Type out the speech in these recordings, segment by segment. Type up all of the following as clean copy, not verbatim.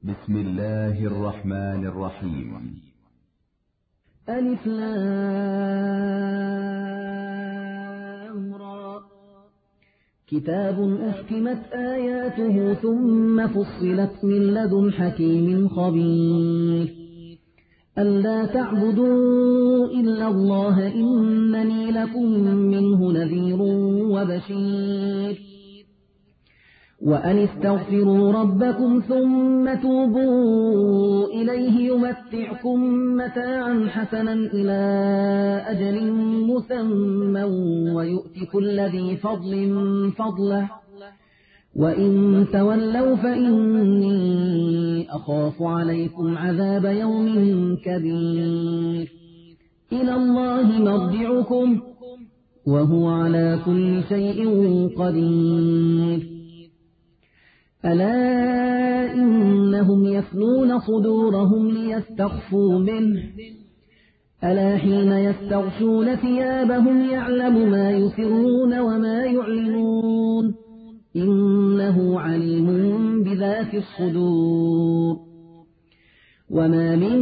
بسم الله الرحمن الرحيم. ألف لام را. كتاب أحكمت آياته ثم فصلت من لدن حكيم خبير. ألا تعبدوا إلا الله إنني لكم منه نذير وبشير. وأن استغفروا ربكم ثم توبوا إليه يمتعكم متاعا حسنا إلى أجل مسمى ويؤت كل ذي فضل فضله وإن تولوا فإني أخاف عليكم عذاب يوم كبير. إلى الله مرجعكم وهو على كل شيء قدير. ألا إنهم يثنون صدورهم ليستخفوا منه ألا حين يستغشون ثيابهم يعلم ما يسرون وما يعلنون إنه عليم بذات الصدور. وما من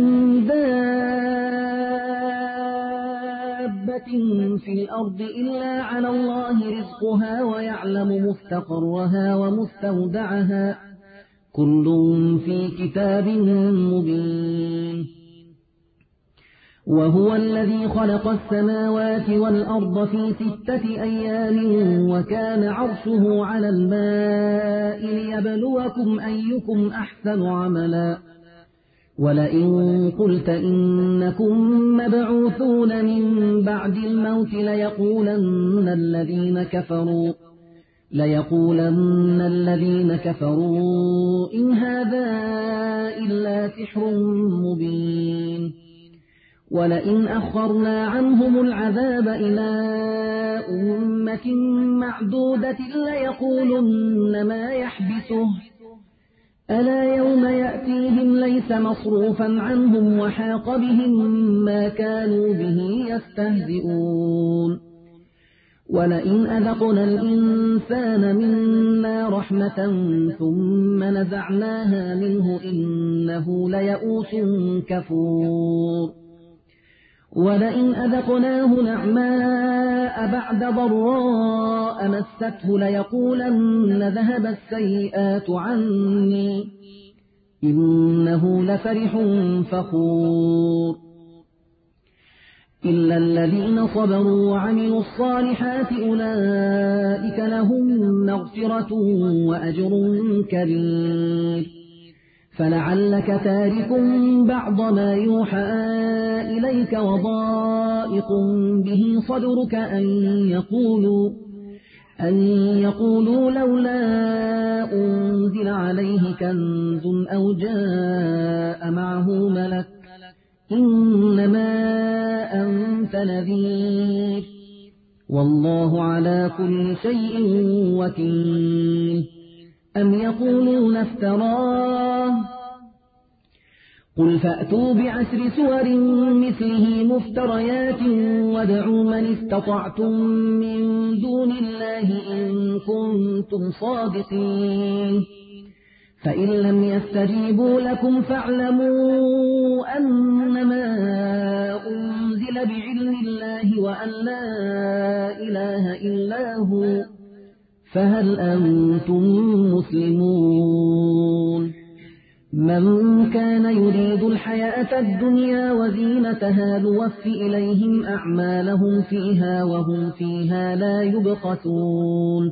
دابة في الأرض إلا على الله رزقها ويعلم مستقرها ومستودعها كل في كتاب مبين. وهو الذي خلق السماوات والأرض في 6 أيام وكان عرشه على الماء ليبلوكم أيكم أحسن عملا. ولئن قلت إنكم مبعوثون من بعد الموت ليقولن الذين كفروا إن هذا إلا سحر مبين. ولئن أخرنا عنهم العذاب إلى أمة معدودة ليقولن ما يحبسه ألا يوم يأتيهم ليس مصروفا عنهم وحاق بهم ما كانوا به يستهزئون. ولئن أذقنا الإنسان منا رحمة ثم نزعناها منه إنه ليئوس كفور. ولئن أذقناه نعماء بعد ضراء مسته ليقولن ذهب السيئات عني إنه لفرح فخور. إلا الذين صبروا وعملوا الصالحات أولئك لهم مغفرة وأجر كبير. فلعلك تارك بعض ما يوحى إليك وضائق به صدرك أن يقولوا لولا أنزل عليه كنز أو جاء معه ملك إنما أنت نذير والله على كل شيء وكيل. أم يقولون افتراه قل فأتوا بعشر سور مثله مفتريات وادعوا من استطعتم من دون الله إن كنتم صادقين. فإن لم يستجيبوا لكم فاعلموا أنما أنزل بعلم الله وأن لا إله إلا هو فهل أنتم مسلمون. من كان يريد الحياة الدنيا وزينتها نوفي إليهم أعمالهم فيها وهم فيها لا يبخسون.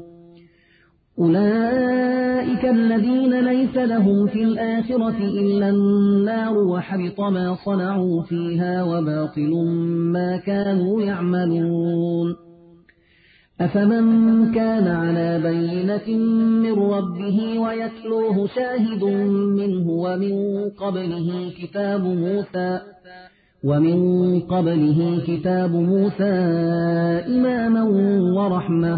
أولئك الذين ليس لهم في الآخرة إلا النار وحبط ما صنعوا فيها وباطل ما كانوا يعملون. أفمن كان على بينة من ربه ويتلوه شاهد منه ومن قبله كتاب موسى إماما ورحمة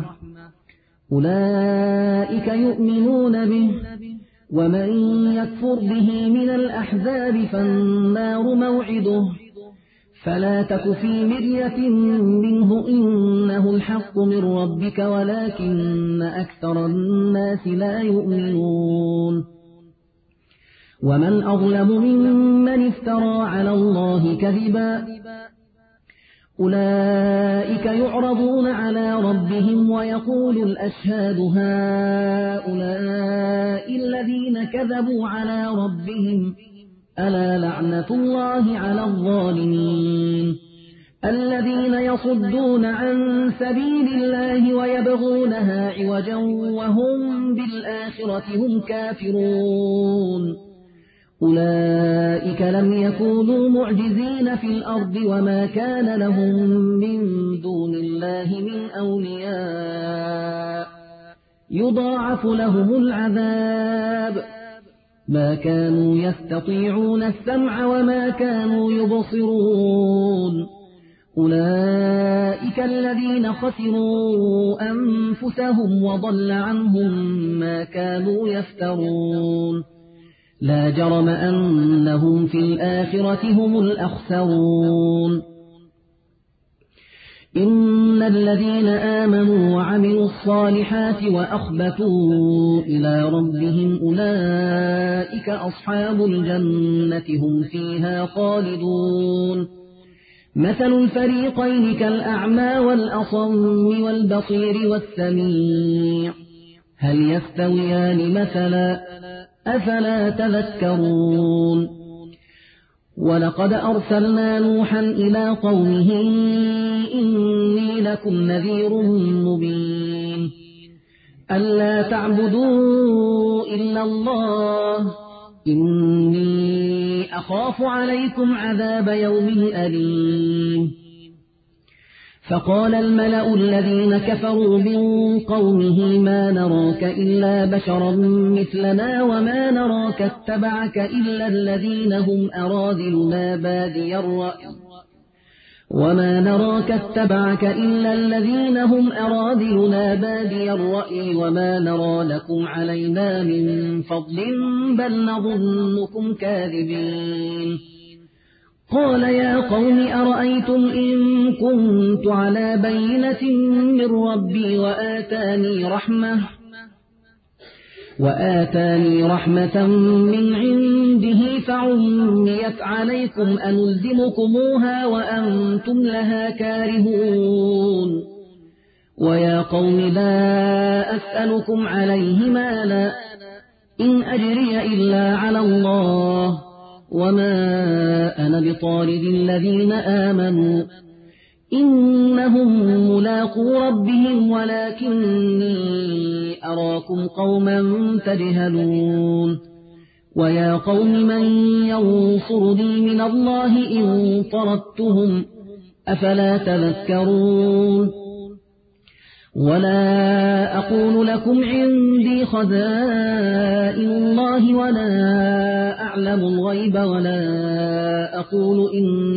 أولئك يؤمنون به. ومن يكفر به من الأحزاب فالنار موعده فلا تك في مرية منه إنه الحق من ربك ولكن أكثر الناس لا يؤمنون. ومن أظلم ممن افترى على الله كذبا أولئك يعرضون على ربهم ويقول الأشهاد هؤلاء الذين كذبوا على ربهم ألا لعنة الله على الظالمين الذين يصدون عن سبيل الله ويبغونها عوجا وهم بالآخرة هم كافرون أولئك لم يكونوا معجزين في الأرض وما كان لهم من دون الله من أولياء يضاعف لهم العذاب ما كانوا يستطيعون السمع وما كانوا يبصرون أولئك الذين خسروا أنفسهم وضل عنهم ما كانوا يفترون لا جرم أنهم في الآخرة هم الأخسرون إن الذين آمنوا وعملوا الصالحات وأخبتوا إلى ربهم أولئك أصحاب الجنة هم فيها خالدون مثل الفريقين كالأعمى والأصم والبصير والسميع هل يستويان مثلا أفلا تذكرون ولقد أرسلنا نوحا إلى قومه إني لكم نذير مبين ألا تعبدوا إلا الله إني أخاف عليكم عذاب يوم أليم فقال الملأ الذين كفروا من قومه ما نراك إلا بشرا مثلنا وما نراك اتبعك إلا الذين هم أراذلنا بادي الرأي وما نرى لكم علينا من فضل بل نظنكم كاذبين قال يا قوم أرأيتم إن كنت على بينة من ربي وآتاني رحمة من عنده فعميت عليكم أنلزمكموها وأنتم لها كارهون ويا قوم لا أسألكم عليه مالا إن أجري إلا على الله وما أنا بطارد الذين آمنوا إنهم ملاقو ربهم ولكني أراكم قوما تجهلون ويا قوم من ينصرني من الله إن طردتهم أفلا تذكرون ولا أقول لكم عندي خزائن الله ولا أعلم الغيب ولا أقول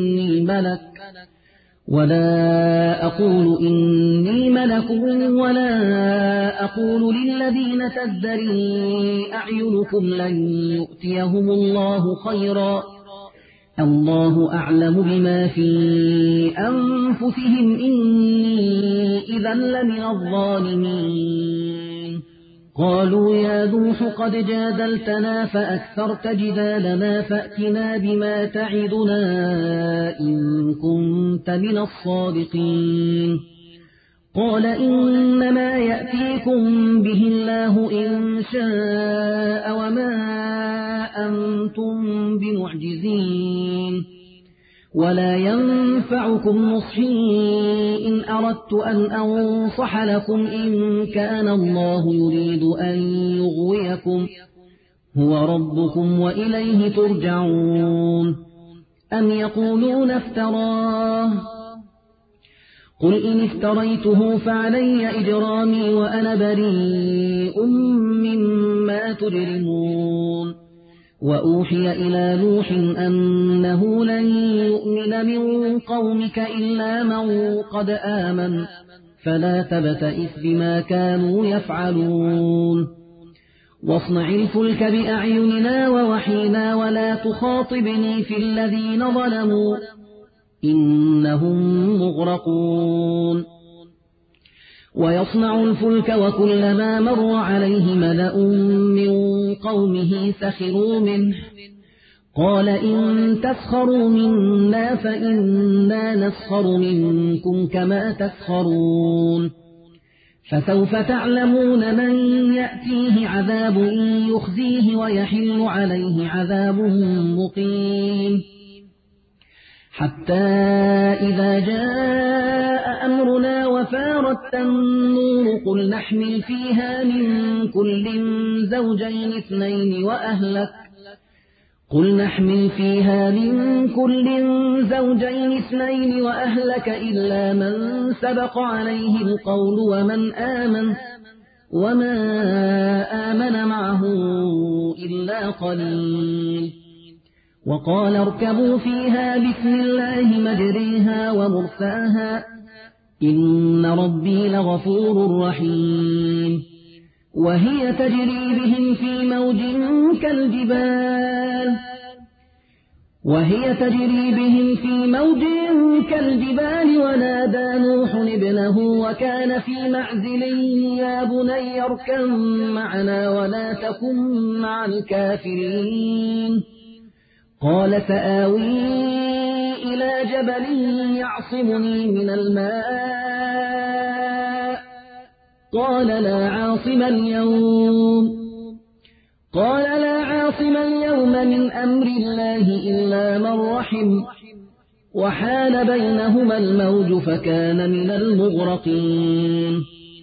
إني ملك ولا أقول للذين تزدري أعينكم لن يؤتيهم الله خيرا الله أعلم بما في أنفسهم إني إذا لمن الظالمين قالوا يا نوح قد جادلتنا فأكثرت جدالنا فأتنا بما تعدنا إن كنت من الصادقين قال إنما يأتيكم به الله إن شاء وما أنتم بمعجزين ولا ينفعكم نصحي إن أردت أن أنصح لكم إن كان الله يريد أن يغويكم هو ربكم وإليه ترجعون أم يقولون افتراه قل إن افتريته فعلي إجرامي وأنا بريء مما تجرمون وأوحي إلى نوح أنه لن يؤمن من قومك إلا من قد آمن فلا تبتئس بما كانوا يفعلون واصنع الفلك بأعيننا ووحينا ولا تخاطبني في الذين ظلموا إنهم مغرقون ويصنع الفلك وكلما مر عليه ملأ من قومه سخروا منه قال إن تسخروا منا فإنا نسخر منكم كما تسخرون فسوف تعلمون من يأتيه عذاب يخزيه ويحل عليه عذاب مقيم حتى إذا جاء أمرنا وفارت النور قل نحمل فيها من كل زوجين اثنين وأهلك إلا من سبق عليه القول وما آمن معه إلا قليل وقال اركبوا فيها بسم الله مجريها ومرساها إن ربي لغفور رحيم وهي تجري بهم في موج كالجبال ونادى نوح ابنه وكان في معزل يا بني اركب معنا ولا تكن مع الكافرين قال سآوي إلى جبل يعصمني من الماء قال لا عاصم اليوم من أمر الله إلا من رحم وحال بينهما الموج فكان من المغرقين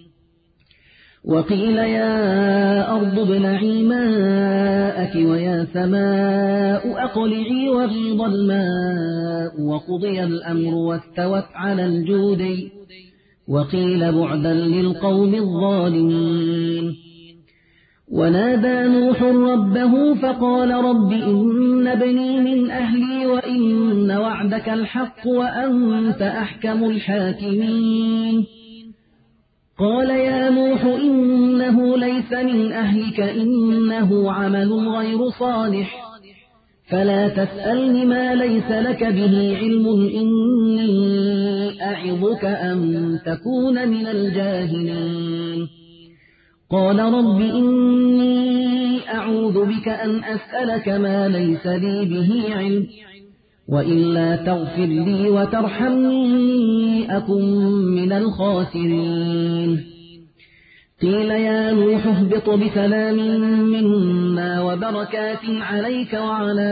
وقيل يا أرض ابلعي ماءك ويا سماء أقلعي وغيض الماء وقضي الأمر واستوت على الجودي وقيل بعدا للقوم الظالمين ونادى نوح ربه فقال رب إن ابني من أهلي وإن وعدك الحق وأنت أحكم الحاكمين قال يا نوح إنه ليس من أهلك إنه عمل غير صالح فلا تسألني ما ليس لك به علم إني أعظك أن تكون من الجاهلين قال رب إني أعوذ بك أن أسألك ما ليس لي به علم وإلا تغفر لي وترحمني أكن من الخاسرين قيل يا نوح اهبط بسلام منا وبركات عليك وعلى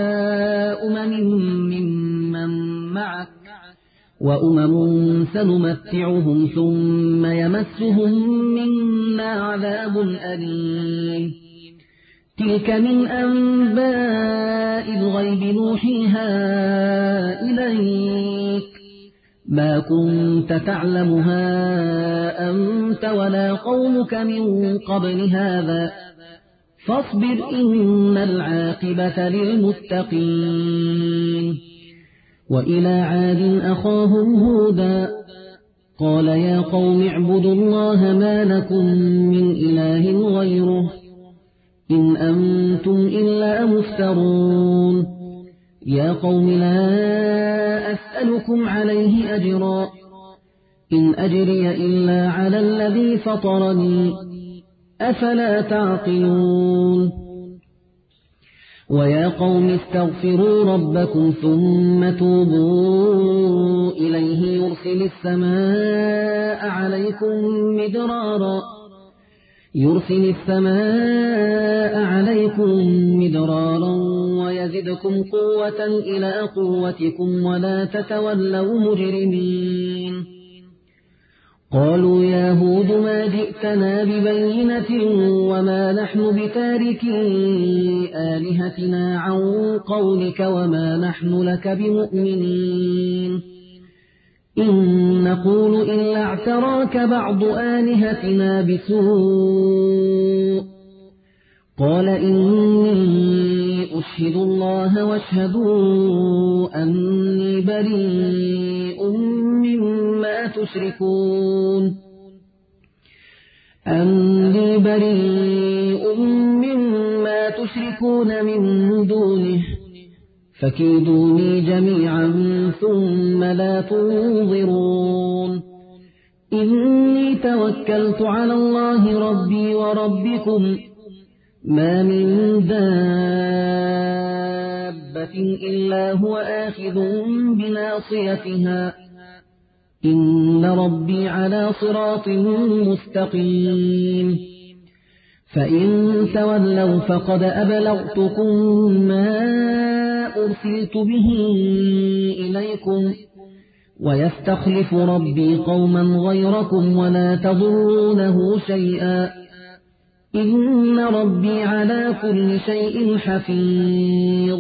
ممن معك وأمم سنمتعهم ثم يمسهم منا عذاب أليم تلك من أنباء الغيب نوحيها إليك ما كنت تعلمها أنت ولا قومك من قبل هذا فاصبر إن العاقبة للمتقين وإلى عاد أخاهم هودا قال يا قوم اعبدوا الله ما لكم من إله غيره إن أنتم إلا مفترون يا قوم لا أسألكم عليه أجرا إن أجري إلا على الذي فطرني أفلا تعقلون ويا قوم استغفروا ربكم ثم توبوا إليه يرسل السماء عليكم مدرارا ويزدكم قوة إلى قوتكم ولا تتولوا مجرمين قالوا يا هود ما جئتنا ببينة وما نحن بتاركي آلهتنا عن قولك وما نحن لك بمؤمنين إن نقول إلا اعتراك بعض آلهتنا بسوء قال إني أشهد الله واشهدوا أني بريء مما تشركون من دونه فكيدوني جميعا ثم لا تنظرون إني توكلت على الله ربي وربكم ما من دابة إلا هو آخذ بناصيتها إن ربي على صراط مستقيم فإن تولوا فقد أبلغتكم ما أرسلت به إليكم ويستخلف ربي قوما غيركم ولا تضرونه شيئا إن ربي على كل شيء حفيظ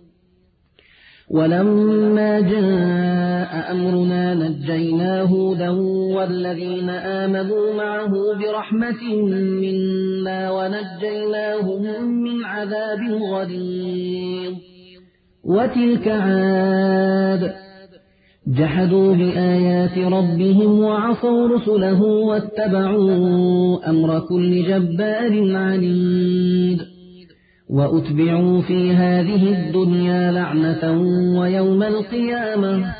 ولما جاء أمرنا نجينا هودا والذين آمنوا معه برحمة منا ونجيناهم من عذاب غليظ وتلك عاد جحدوا بآيات ربهم وعصوا رسله واتبعوا أمر كل جبار عنيد وأتبعوا في هذه الدنيا لعنة ويوم القيامة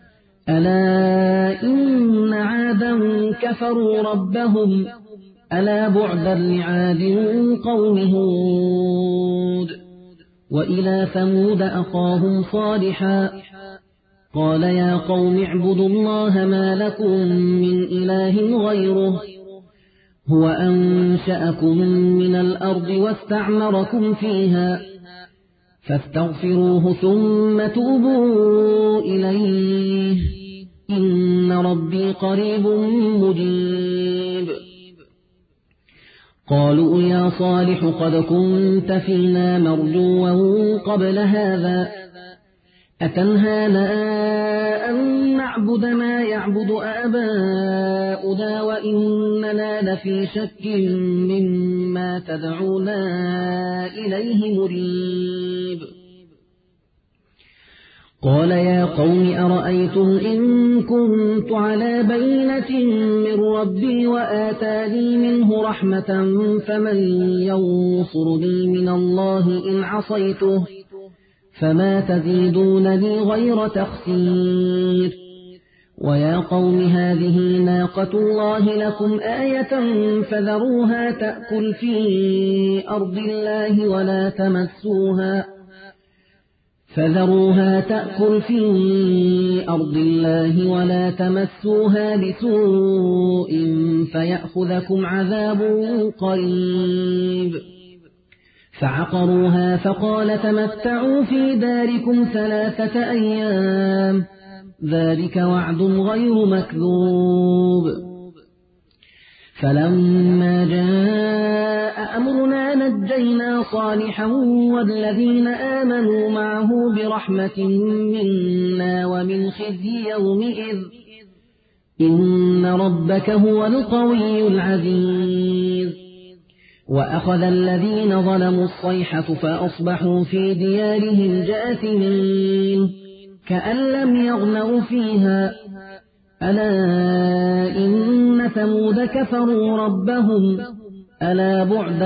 ألا إن عادا كفروا ربهم ألا بعدا لعاد قوم هود وإلى ثمود أخاهم صالحا قال يا قوم اعبدوا الله ما لكم من إله غيره هو أنشأكم من الأرض واستعمركم فيها فاستغفروه ثم توبوا إليه إن ربي قريب مجيب قالوا يا صالح قد كنت فينا مرجوا قبل هذا أتنهانا أن نعبد ما يعبد آباؤنا وإننا لفي شك مما تدعونا إليه مريب قال يا قوم أرأيتم إن كنت على بينة من ربي وآتاني منه رحمة فمن ينصرني من الله إن عصيته فما تزيدونني غير تخسير ويا قوم هذه ناقة الله لكم آية فذروها تأكل في أرض الله ولا تمسوها بسوء فيأخذكم عذاب قريب فعقروها فقال تمتعوا في داركم 3 أيام ذلك وعد غير مكذوب فلما جاء أمرنا نجينا صالحا والذين آمنوا معه برحمة منا ومن خزي يومئذ إن ربك هو القوي العزيز وأخذ الذين ظلموا الصيحة فأصبحوا في ديارهم جاثمين كأن لم يغنوا فيها ألا إن ثمود كفروا ربهم ألا بعدا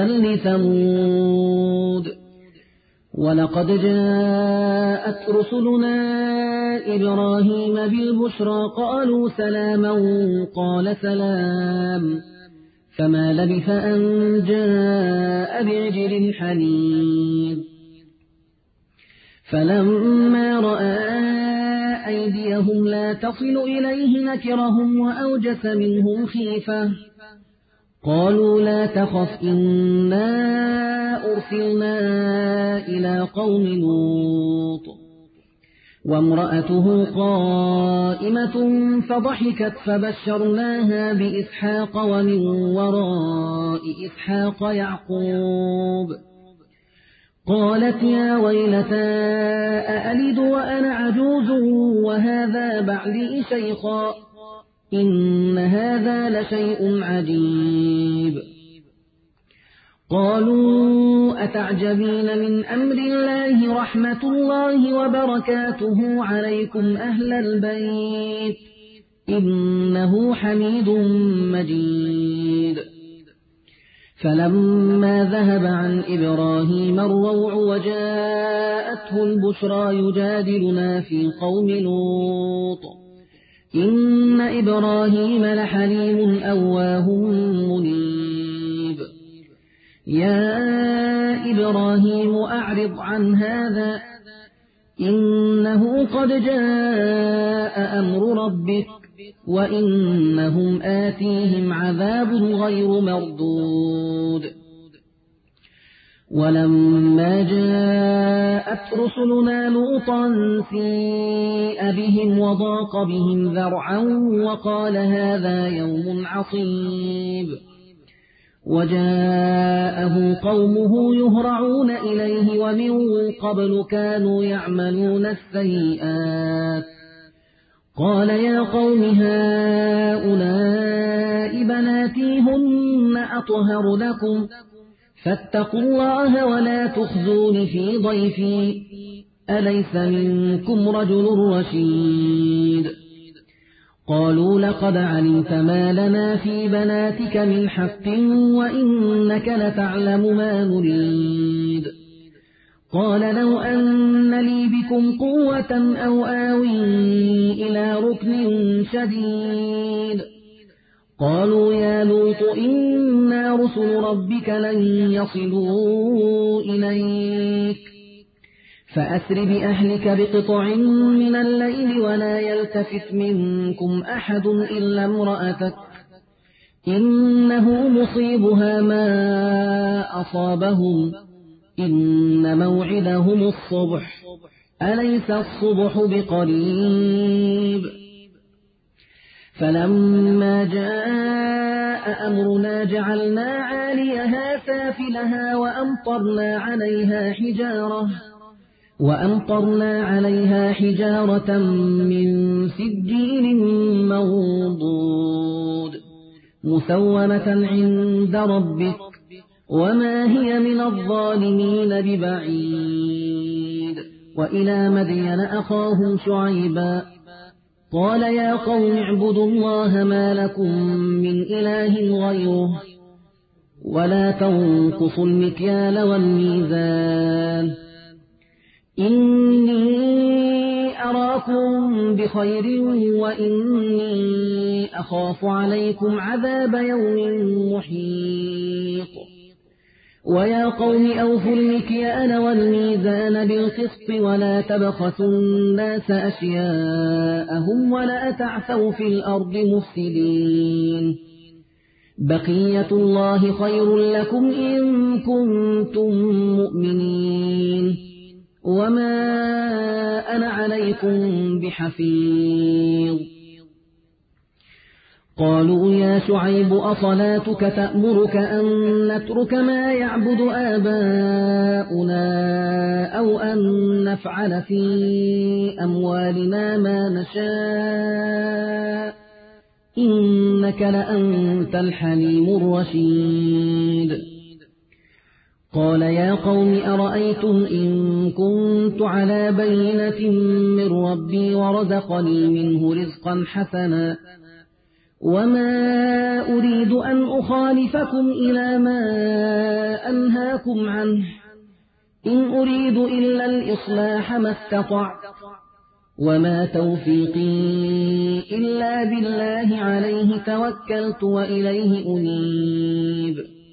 لثمود ولقد جاءت رسلنا إبراهيم بالبشرى قالوا سلاما قال سلام فما لبث أن جاء بعجل حنيذ فلما رأى أيديهم لا تصل إليه نكرهم وأوجس منهم خيفة قالوا لا تخف إنا أرسلنا إلى قوم لوط وامرأته قائمة فضحكت فبشرناها بإسحاق ومن وراء إسحاق يعقوب قالت يا ويلتى أألد وأنا عجوز وهذا بعلي شيخا إن هذا لشيء عجيب قالوا أتعجبين من أمر الله رحمة الله وبركاته عليكم أهل البيت إنه حميد مجيد فلما ذهب عن إبراهيم الروع وجاءته البشرى يجادلنا في قوم لوط إن إبراهيم لحليم أواه منيب يا إبراهيم أعرض عن هذا إنه قد جاء أمر ربك وإنهم آتيهم عذاب غير مردود ولما جاءت رسلنا لوطا سيء بهم وضاق بهم ذرعا وقال هذا يوم عصيب وجاءه قومه يهرعون إليه ومن قبل كانوا يعملون السيئات قال يا قوم هؤلاء بناتي هن أطهر لكم فاتقوا الله ولا تخزون في ضيفي أليس منكم رجل رشيد قالوا لقد علمت ما لنا في بناتك من حق وإنك لتعلم ما نريد قال لو أن لي بكم قوة أو آوي إلى ركن شديد قالوا يا لوط إنا رسل ربك لن يصلوا إليك فأسر بأهلك بقطع من الليل ولا يلتفت منكم أحد إلا امرأتك إنه مصيبها ما أصابهم إن موعدهم الصبح أليس الصبح بقريب فلما جاء أمرنا جعلنا عاليها سافلها وأمطرنا عليها حجارة من سجيل منضود مسومة عند ربك وما هي من الظالمين ببعيد وإلى مدين أخاهم شعيبا قال يا قوم اعبدوا الله ما لكم من إله غيره ولا تنقصوا المكيال والميزان إني أراكم بخير وإني أخاف عليكم عذاب يوم محيط ويا قوم أوفوا المكيال والميزان بالقسط ولا تبخسوا الناس أشياءهم ولا تعثوا في الأرض مفسدين بقية الله خير لكم إن كنتم مؤمنين وما أنا عليكم بحفيظ قالوا يا شعيب أصلاتك تأمرك أن نترك ما يعبد آباؤنا أو أن نفعل في أموالنا ما نشاء إنك لأنت الحليم الرشيد قال يا قوم أرأيتم إن كنت على بينة من ربي ورزقني منه رزقا حسنا وما أريد أن أخالفكم إلى ما أنهاكم عنه إن أريد إلا الإصلاح ما استطعت وما توفيقي إلا بالله عليه توكلت وإليه أنيب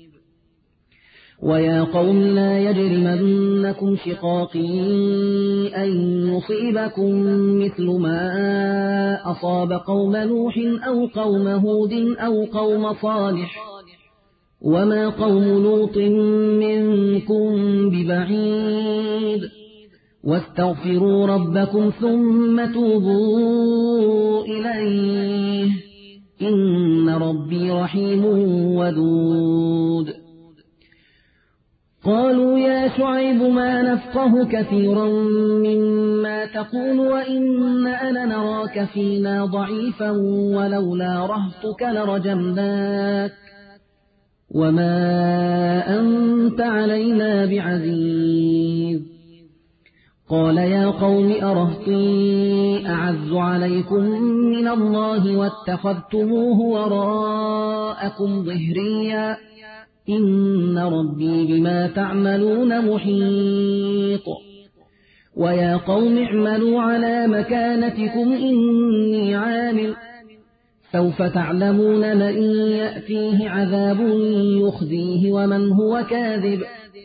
ويا قوم لا يجرمنكم شقاقي أن يصيبكم مثل ما أصاب قوم نوح أو قوم هود أو قوم صالح وما قوم لوط منكم ببعيد واستغفروا ربكم ثم توبوا إليه إن ربي رحيم ودود قالوا يا شعيب ما نفقه كثيرا مما تقول وإنا لنراك فينا ضعيفا ولولا رهطك لرجمناك وما أنت علينا بعزيز قال يا قوم أرهطي أعز عليكم من الله واتخذتموه وراءكم ظهريا إن ربي بما تعملون محيط ويا قوم اعملوا على مكانتكم إني عامل سوف تعلمون من يأتيه عذاب يخزيه ومن هو كاذب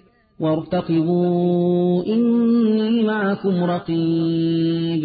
وارتقبوا إني معكم رقيب.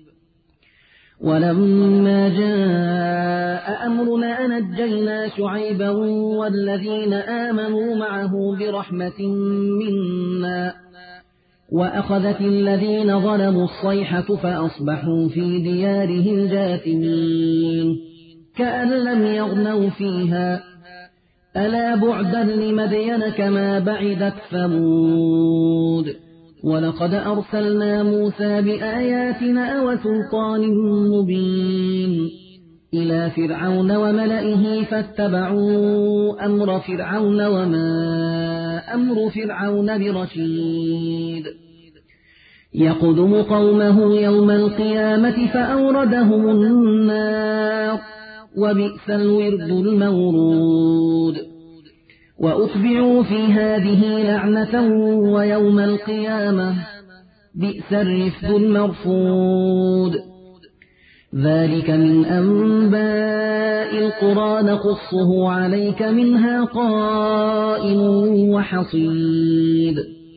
ولما جاء أمرنا نجينا شعيبا والذين آمنوا معه برحمة منا وأخذت الذين ظلموا الصيحة فأصبحوا في ديارهم جاثمين كأن لم يغنوا فيها ألا بعدا لمدين كما بعدت ثمود. ولقد أرسلنا موسى بآياتنا وسلطان مبين إلى فرعون وملئه فاتبعوا أمر فرعون وما أمر فرعون برشيد. يقدم قومه يوم القيامة فأوردهم النار وبئس الورد المورود. وأتبعوا في هذه لعنة ويوم القيامة بئس الرفد المرفود. ذلك من أنباء القرى نقصه عليك منها قائم وحصيد.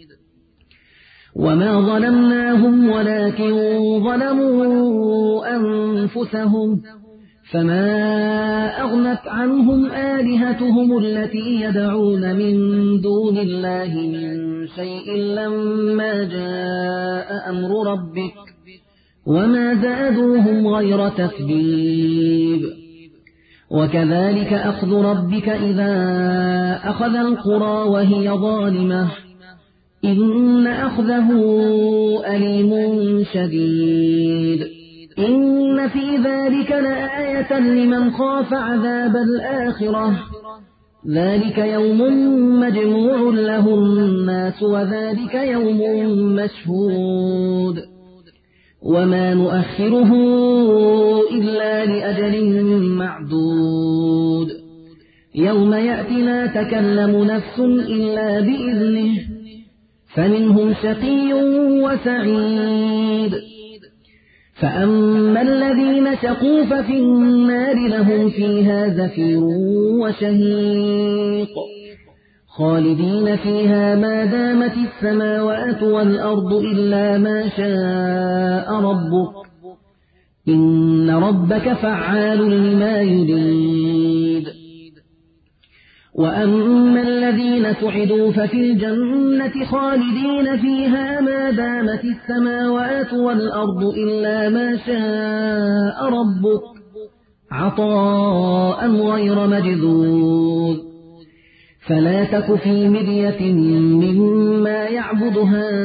وما ظلمناهم ولكن ظلموا أنفسهم فما أغنت عنهم آلهتهم التي يدعون من دون الله من شيء لما جاء أمر ربك وما زادوهم غير تتبيب. وكذلك أخذ ربك إذا أخذ القرى وهي ظالمة إن أخذه أليم شديد. إن في ذلك لآية لمن خاف عذاب الآخرة ذلك يوم مجموع له الناس وذلك يوم مشهود وما نؤخره إلا لأجل معدود. يوم يأتي لا تكلم نفس إلا بإذنه فمنهم شقي وسعيد. فأما الذين شقوا ففي النار لهم فيها زفير وشهيق خالدين فيها ما دامت السماوات والأرض إلا ما شاء ربك إن ربك فعال لما يريد. وأما الذين سعدوا ففي الجنة خالدين فيها ما دامت السماوات والأرض إلا ما شاء ربك عطاء غير مجذوذ. فلا تك في مرية مما يعبد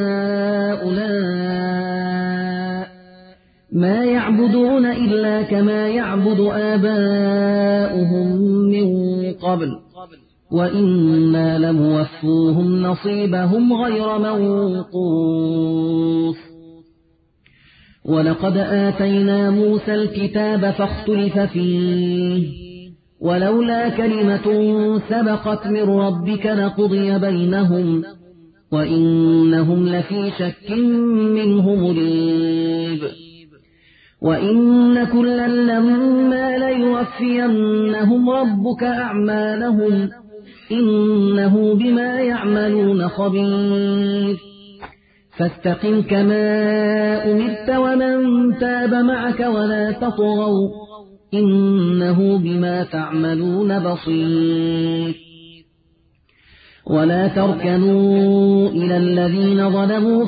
هؤلاء ما يعبدون إلا كما يعبد آباؤهم من قبل وإنا لموفوهم نصيبهم غير منقوص. ولقد آتينا موسى الكتاب فاختلف فيه ولولا كلمة سبقت من ربك لقضي بينهم وإنهم لفي شك منه مريب. وإن كلا لما ليوفينهم ربك أعمالهم إنه بما يعملون خبير. فاستقم كما أمرت ومن تاب معك ولا تطغوا إنه بما تعملون بصير. ولا تركنوا إلى الذين ظلموا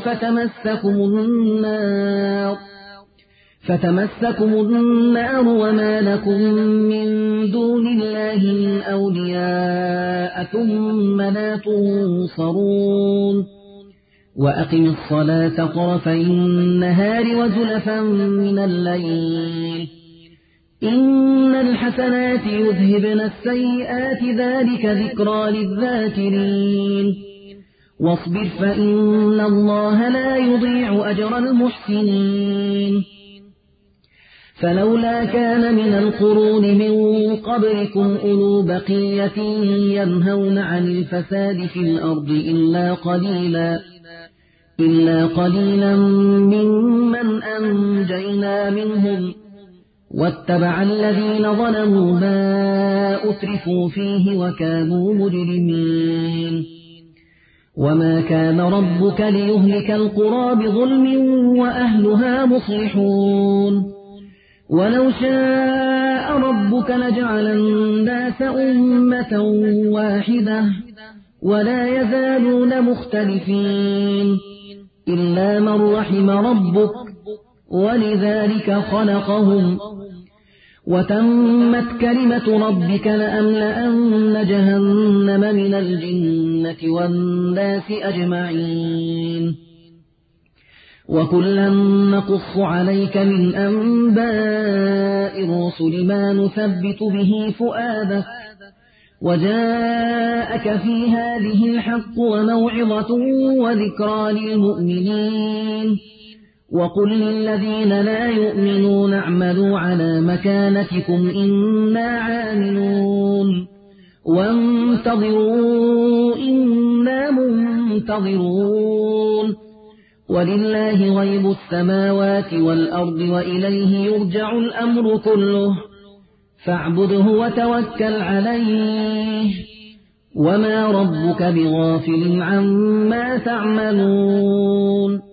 فتمسكم النار وما لكم من دون الله من أولياء ثم لا تنصرون. وأقم الصلاة طرفي النهار وزلفا من الليل إن الحسنات يذهبن السيئات ذلك ذكرى للذاكرين. واصبر فإن الله لا يضيع أجر المحسنين. فلولا كان من القرون من قبلكم أولو بقية ينهون عن الفساد في الأرض إلا قليلا إلا قليلا ممن أنجينا منهم واتبع الذين ظلموا ما أترفوا فيه وكانوا مجرمين وما كان ربك ليهلك القرى بظلم وأهلها مصلحون ولو شاء ربك لجعل الناس أمة واحدة ولا يزالون مختلفين إلا من رحم ربك ولذلك خلقهم وتمت كلمة ربك لأملأن جهنم من الجنة والناس أجمعين وكلا نقص عليك من أنباء الرسل ما نثبت به فؤادك وجاءك في هذه الحق وموعظة وذكرى للمؤمنين وقل للذين لا يؤمنون اعملوا على مكانتكم إنا عاملون وانتظروا إنا منتظرون ولله غيب السماوات والأرض وإليه يرجع الأمر كله فاعبده وتوكل عليه وما ربك بغافل عما تعملون